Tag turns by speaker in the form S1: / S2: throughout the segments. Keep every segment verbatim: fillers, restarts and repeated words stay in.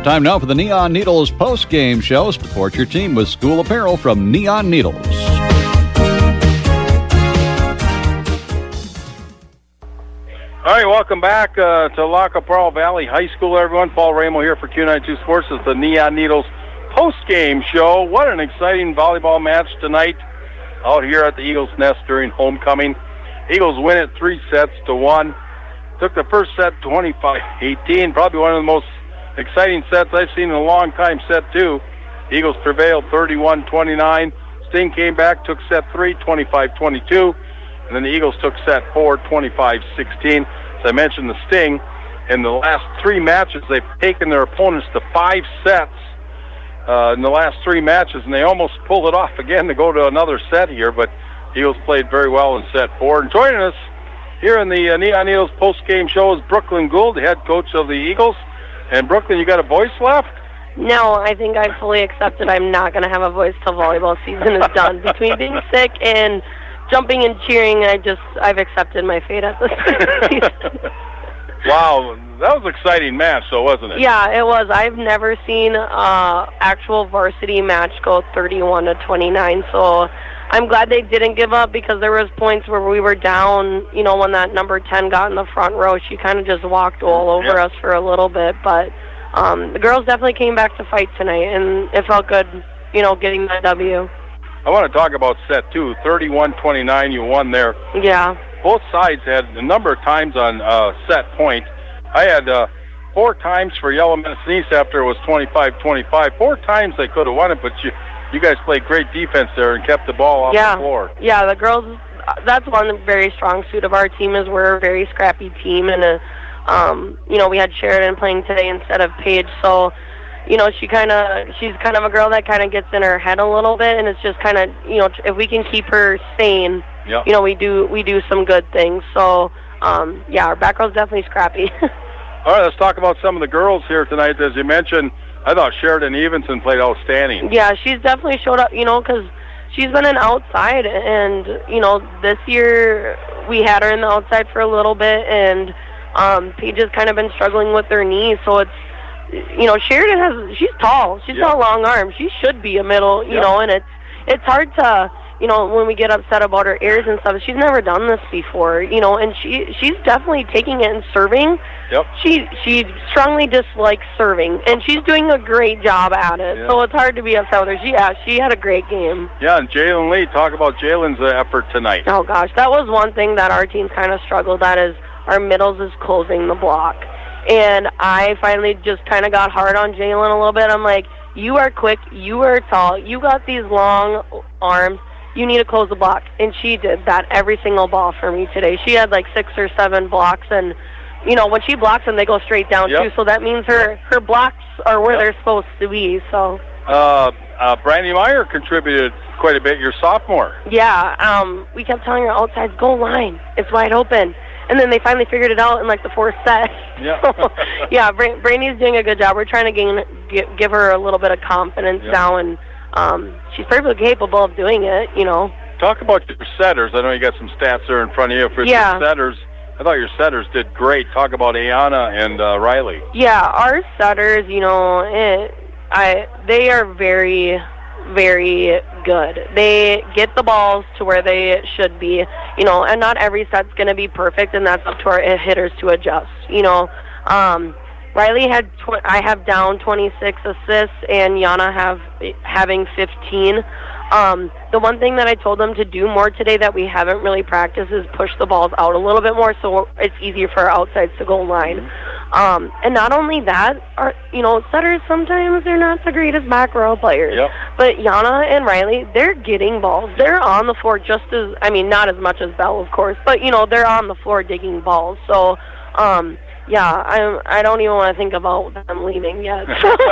S1: Time now for the Neon Needles post-game show. Support your team with school apparel from Neon Needles.
S2: All right, welcome back uh, to La Capral Valley High School, everyone. Paul Ramo here for Q ninety-two Sports. It's the Neon Needles post-game show. What an exciting volleyball match tonight out here at the Eagles Nest during homecoming. Eagles win it three sets to one. Took the first set twenty-five eighteen. Probably one of the most exciting sets I've seen in a long time. Set two. Eagles prevailed thirty-one twenty-nine. Sting came back, took set three, twenty-five twenty-two. And then the Eagles took set four, twenty-five sixteen. As I mentioned, the Sting, in the last three matches, they've taken their opponents to five sets uh, in the last three matches, and they almost pulled it off again to go to another set here, but Eagles played very well in set four. And joining us here in the uh, Neon Needles post-game show is Brooklyn Gould, the head coach of the Eagles. And Brooklyn, you got a voice left?
S3: No, I think I fully accepted I'm not going to have a voice till volleyball season is done. Between being sick and jumping and cheering, I just, I've accepted my fate at this season.
S2: Wow, that was an exciting match, though, wasn't it?
S3: Yeah, it was. I've never seen uh actual varsity match go thirty-one to twenty-nine, so I'm glad they didn't give up, because there was points where we were down, you know, when that number ten got in the front row. She kind of just walked all over
S2: yep.
S3: us for a little bit, but um, the girls definitely came back to fight tonight, and it felt good, you know, getting that W.
S2: I want to talk about set two, thirty-one twenty-nine, you won there.
S3: Yeah.
S2: Both sides had a number of times on uh, set point. I had uh, four times for Yellow Medicine after it was twenty-five twenty-five. Four times they could have won it, but you you guys played great defense there and kept the ball off
S3: yeah.
S2: the floor.
S3: Yeah, the girls, that's one very strong suit of our team, is we're a very scrappy team, and, a, um, you know, we had Sheridan playing today instead of Paige, so, you know, she kind of, she's kind of a girl that kind of gets in her head a little bit, and it's just kind of, you know, if we can keep her sane,
S2: yep.
S3: you know, we do we do some good things. So, um, yeah, our back row's definitely scrappy.
S2: All right, let's talk about some of the girls here tonight. As you mentioned, I thought Sheridan Evenson played outstanding.
S3: Yeah, she's definitely showed up, you know, because she's been an outside, and, you know, this year we had her in the outside for a little bit, and um, Paige has kind of been struggling with her knees, so it's, you know, Sheridan has, she's tall. She's
S2: yep.
S3: got long arms. She should be a middle, you
S2: yep.
S3: know, and it's it's hard to, you know, when we get upset about her airs and stuff. She's never done this before, you know, and she she's definitely taking it and serving.
S2: Yep.
S3: She she strongly dislikes serving, and she's doing a great job at it.
S2: Yep.
S3: So it's hard to be upset with her. She yeah, she had a great game.
S2: Yeah, and Jalen Lee, talk about Jalen's uh, effort tonight.
S3: Oh gosh, that was one thing that our team's kind of struggled at, is our middles is closing the block. And I finally just kind of got hard on Jalen a little bit. I'm like, you are quick, you are tall, you got these long arms, you need to close the block. And she did that every single ball for me today. She had like six or seven blocks, and, you know, when she blocks them, they go straight down,
S2: yep.
S3: too. So that means her, her blocks are where
S2: yep.
S3: they're supposed to be. So.
S2: Uh, uh, Brandy Meyer contributed quite a bit, your sophomore.
S3: Yeah, um, we kept telling her outside, goal line, it's wide open. And then they finally figured it out in, like, the fourth set.
S2: Yeah.
S3: So, yeah, Bra- Brandy's doing a good job. We're trying to gain, give, give her a little bit of confidence
S2: yeah.
S3: now, and um, she's perfectly capable of doing it, you know.
S2: Talk about your setters. I know you got some stats there in front of you. For
S3: yeah.
S2: your setters, I thought your setters did great. Talk about Ayana and uh, Riley.
S3: Yeah, our setters, you know, it, I they are very, very good. They get the balls to where they should be, you know, and not every set's going to be perfect, and that's up to our hitters to adjust, you know. Um, Riley had, tw- I have down twenty-six assists, and Yana have having fifteen. Um, the one thing that I told them to do more today that we haven't really practiced is push the balls out a little bit more, so it's easier for our outsides to go line. Mm-hmm. Um, and not only that, our, you know, setters, sometimes they're not the greatest back row players.
S2: Yep.
S3: But Yana and Riley, they're getting balls. They're on the floor just as, I mean, not as much as Belle, of course, but, you know, they're on the floor digging balls. So, um, yeah, I I don't even want to think about them leaving yet.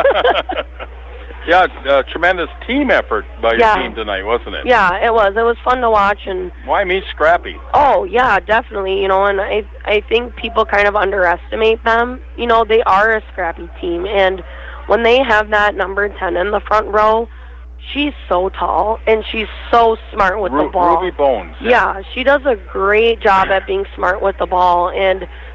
S2: Yeah, uh, tremendous team effort by your
S3: yeah.
S2: team tonight, wasn't it?
S3: Yeah, it was. It was fun to watch. And
S2: why me scrappy?
S3: Oh, yeah, definitely. You know, and I I think people kind of underestimate them. You know, they are a scrappy team, and when they have that number ten in the front row, she's so tall, and she's so smart with
S2: Ru-
S3: the ball.
S2: Ruby Bones.
S3: Yeah. yeah, she does a great job at being smart with the ball, and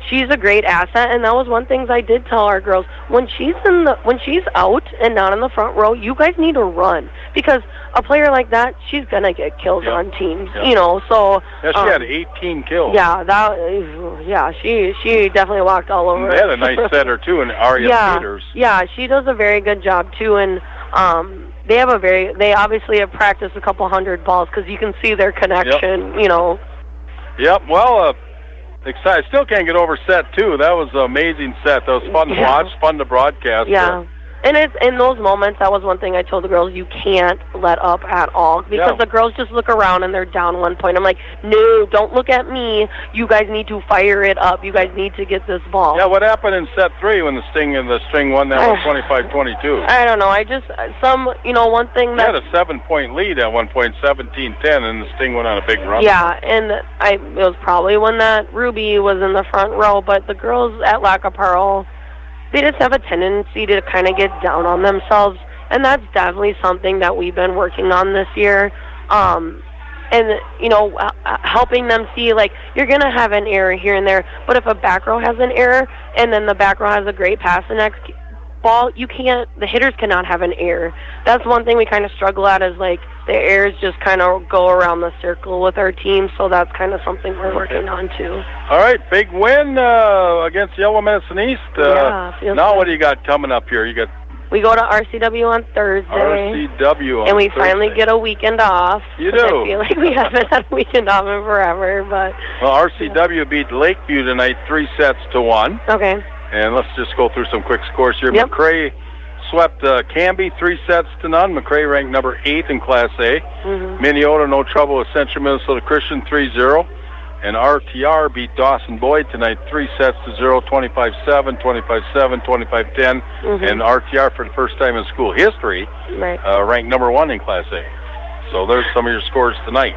S3: she's a great asset, and that was one thing I did tell our girls. When she's in the when she's out and not in the front row, you guys need to run, because a player like that, she's gonna get kills
S2: yep.
S3: on teams.
S2: Yep.
S3: You know, so
S2: yeah, she
S3: um,
S2: had eighteen kills.
S3: Yeah, that yeah, she she definitely walked all over.
S2: They had a nice setter too, in Aria
S3: yeah,
S2: Peters.
S3: Yeah, she does a very good job too, and um. They have a very. They obviously have practiced a couple hundred balls, because you can see their connection. Yep. You know.
S2: Yep. Well, uh, excited. Still can't get over set two. That was an amazing set. That was fun to
S3: yeah.
S2: watch, fun to broadcast.
S3: Yeah. And it's in those moments, that was one thing I told the girls, you can't let up at all, because
S2: yeah.
S3: the girls just look around and they're down one point. I'm like, no, don't look at me. You guys need to fire it up. You guys need to get this ball.
S2: Yeah, what happened in set three when the Sting and the String won that one twenty-five twenty-two?
S3: I don't know. I just, some, you know, one thing that...
S2: They had a seven-point lead at one point, seventeen ten, and the Sting went on a big run.
S3: Yeah, and I it was probably when that Ruby was in the front row, but the girls at Lac qui Parle, they just have a tendency to kind of get down on themselves, and that's definitely something that we've been working on this year. Um, and, you know, uh, helping them see, like, you're going to have an error here and there, but if a back row has an error and then the back row has a great pass the next ball, you can't, the hitters cannot have an error. That's one thing we kind of struggle at, is, like, the errors just kind of go around the circle with our team, so that's kind of something we're working on, too.
S2: All right, big win uh, against Yellow Medicine East. Uh,
S3: yeah,
S2: now
S3: good.
S2: What do you got coming up here? You got
S3: We go to R C W on Thursday.
S2: R C W on
S3: And we
S2: Thursday.
S3: finally get a weekend off.
S2: You do.
S3: I feel like we haven't had a weekend off in forever, but...
S2: Well, R C W beat Lakeview tonight three sets to one.
S3: Okay.
S2: And let's just go through some quick scores here.
S3: Yep.
S2: McRae swept uh, Canby three sets to none. McRae ranked number eight in Class A.
S3: Mm-hmm.
S2: Minneota, no trouble with Central Minnesota Christian three zero. And R T R beat Dawson Boyd tonight three sets to zero, twenty-five seven, twenty-five seven, twenty-five ten.
S3: Mm-hmm.
S2: And R T R, for the first time in school history,
S3: right.
S2: uh, ranked number one in Class A. So there's some of your scores tonight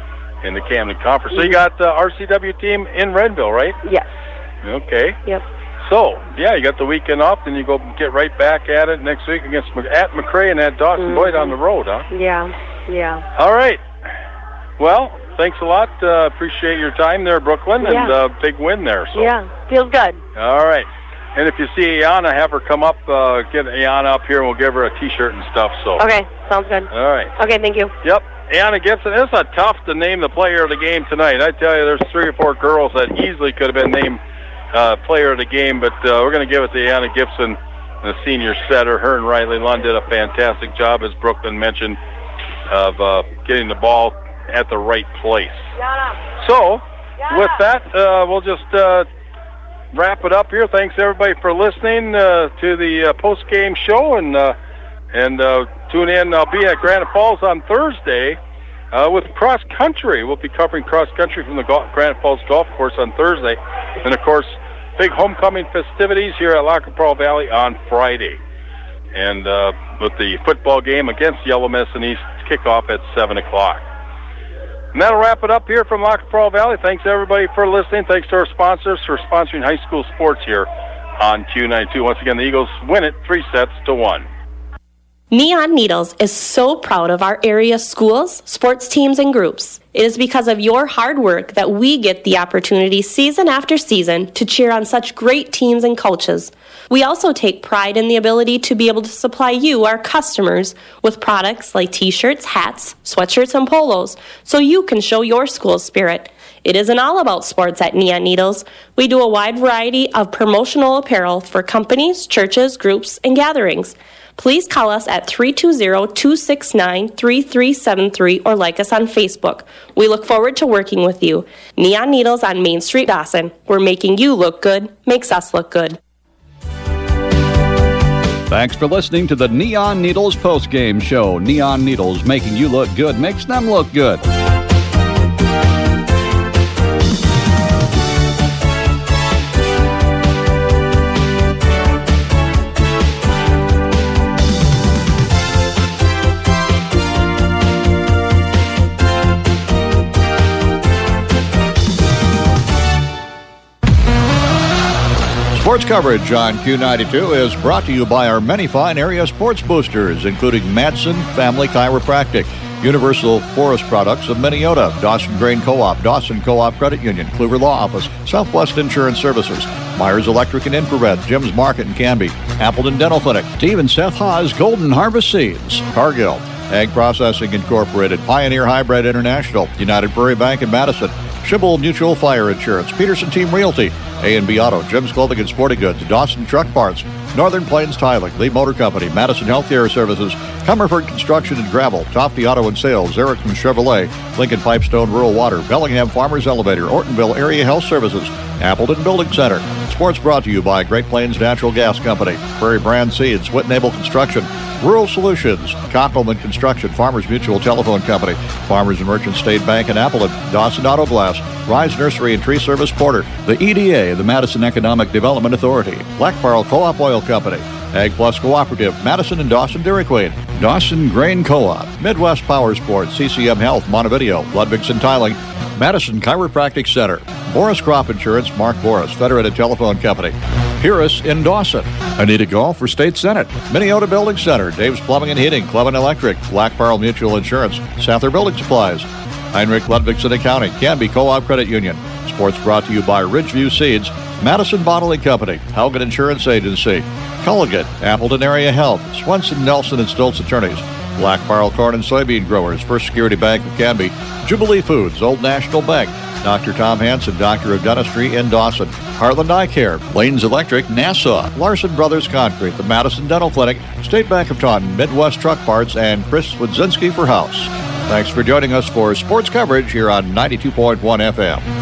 S2: in the Camden Conference. So you got the R C W team in Renville, right?
S3: Yes.
S2: Okay.
S3: Yep.
S2: So, yeah, you got the weekend off, then you go get right back at it next week against at McRae and at Dawson
S3: Mm-hmm.
S2: Boyd on the road, huh?
S3: Yeah, yeah.
S2: All right. Well, thanks a lot. Uh, appreciate your time there, Brooklyn,
S3: Yeah.
S2: and uh, big win there. So.
S3: Yeah, feels good.
S2: All right. And if you see Ayana, have her come up, uh, get Ayana up here, and we'll give her a T-shirt and stuff. So.
S3: Okay, sounds good.
S2: All right.
S3: Okay, thank you.
S2: Yep. Ayana Gibson. It's a tough to name the player of the game tonight. I tell you, there's three or four girls that easily could have been named uh, player of the game, but uh, we're going to give it to Ayana Gibson, the senior setter. Her and Riley Lund did a fantastic job, as Brooklyn mentioned, of uh, getting the ball at the right place. So, with that, uh, we'll just uh, wrap it up here. Thanks, everybody, for listening uh, to the uh, post-game show, and uh, and uh, tune in. I'll be at Granite Falls on Thursday uh, with cross country. We'll be covering cross country from the Go- Granite Falls Golf Course on Thursday, and of course, big homecoming festivities here at Lac qui Parle Valley on Friday, and uh, with the football game against Yellow Medicine East kickoff at seven o'clock. And that'll wrap it up here from Lac qui Parle Valley. Thanks, everybody, for listening. Thanks to our sponsors for sponsoring high school sports here on Q ninety-two. Once again, the Eagles win it three sets to one.
S4: Neon Needles is so proud of our area schools, sports teams, and groups. It is because of your hard work that we get the opportunity season after season to cheer on such great teams and coaches. We also take pride in the ability to be able to supply you, our customers, with products like t-shirts, hats, sweatshirts, and polos, so you can show your school's spirit. It isn't all about sports at Neon Needles. We do a wide variety of promotional apparel for companies, churches, groups, and gatherings. Please call us at three two zero, two six nine, three three seven three or like us on Facebook. We look forward to working with you. Neon Needles on Main Street, Dawson. We're making you look good, makes us look good.
S1: Thanks for listening to the Neon Needles postgame show. Neon Needles, making you look good, makes them look good. Sports coverage on Q ninety-two is brought to you by our many fine area sports boosters, including Madsen Family Chiropractic. Universal Forest Products of Minneota, Dawson Grain Co-op, Dawson Co-op Credit Union, Kluver Law Office, Southwest Insurance Services, Myers Electric and Infrared, Jim's Market in Canby, Appleton Dental Clinic, Steve and Seth Haas Golden Harvest Seeds, Cargill, Ag Processing Incorporated, Pioneer Hybrid International, United Prairie Bank in Madison, Schibble Mutual Fire Insurance, Peterson Team Realty, A and B Auto, Jim's Clothing and Sporting Goods, Dawson Truck Parts, Northern Plains Tiling, Lee Motor Company, Madison Healthcare Services, Comerford Construction and Gravel, Tofty Auto and Sales, Erickson Chevrolet, Lincoln Pipestone Rural Water, Bellingham Farmers Elevator, Ortonville Area Health Services, Appleton Building Center. Sports brought to you by Great Plains Natural Gas Company, Prairie Brand Seeds, Whitnable Construction, Rural Solutions, Koppelman Construction, Farmers Mutual Telephone Company, Farmers and Merchant State Bank in Appleton, Dawson Auto Glass, Rise Nursery and Tree Service Porter, the E D A, the Madison Economic Development Authority, Black Pearl Co-op Oil Company, Ag Plus Cooperative, Madison and Dawson Dairy Queen, Dawson Grain Co-op, Midwest Power Sports, C C M Health, Montevideo, Ludwigson Tiling, Madison Chiropractic Center, Boris Crop Insurance, Mark Boris, Federated Telephone Company, Purus in Dawson, Anita Golf for State Senate, Minneota Building Center, Dave's Plumbing and Heating, Clevin Electric, Black Pearl Mutual Insurance, Sather Building Supplies, Heinrich Ludwigson Accounting, Canby Co-op Credit Union. Sports brought to you by Ridgeview Seeds, Madison Bottling Company, Haugen Insurance Agency, Culligan, Appleton Area Health, Swenson, Nelson, and Stoltz Attorneys, Black Pearl Corn and Soybean Growers, First Security Bank of Canby, Jubilee Foods, Old National Bank, Doctor Tom Hansen, Doctor of Dentistry in Dawson, Heartland Eye Care, Lanes Electric, Nassau, Larson Brothers Concrete, the Madison Dental Clinic, State Bank of Taunton, Midwest Truck Parts, and Chris Wodzinski for House. Thanks for joining us for sports coverage here on ninety-two point one F M.